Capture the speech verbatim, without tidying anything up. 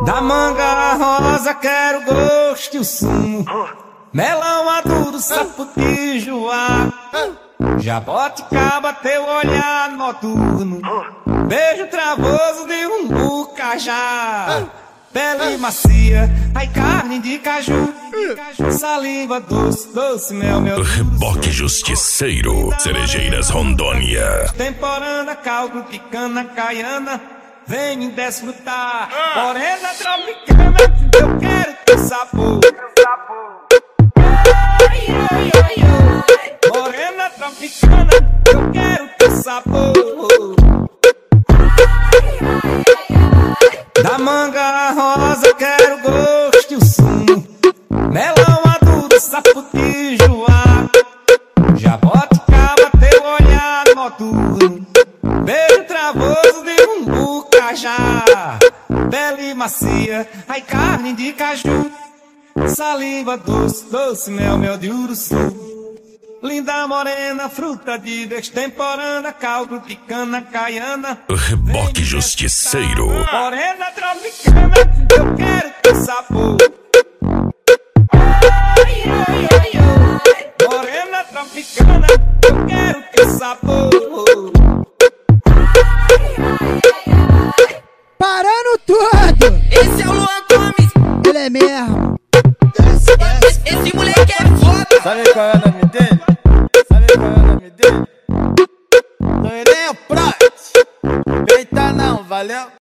Da manga rosa quero gosto e o sumo, melão maduro, saputijoá, jaboticaba teu olhar noturno, beijo travoso de um bucajá, pele macia, ai carne de caju, saliva doce, doce mel, meu Reboque Justiceiro, Cerejeiras Rondônia. Temporana, caldo, picana, caiana, vem desfrutar. Morena tropicana, eu quero teu sabor. Morena tropicana, eu quero teu sabor. Da manga rosa quero gosto e o sumo, melão maduro, saputijoá, jaboticaba teu olhar noturno, beijo travoso de um bucajá, pele macia, ai carne de caju, saliva doce, doce mel, mel de uruçu. Linda morena, fruta de destemporânea, caldo de cana caiana. Reboque Justiceiro. Morena tropicana, eu quero teu sabor. Morena tropicana, eu quero teu sabor. Parando tudo! Esse é o Luan Gomes. Ele é mesmo. Esse, esse moleque é foda. Sabe qual é o nome dele? Sabe qual é o nome dele? Loirinho Prot. Eita não, valeu?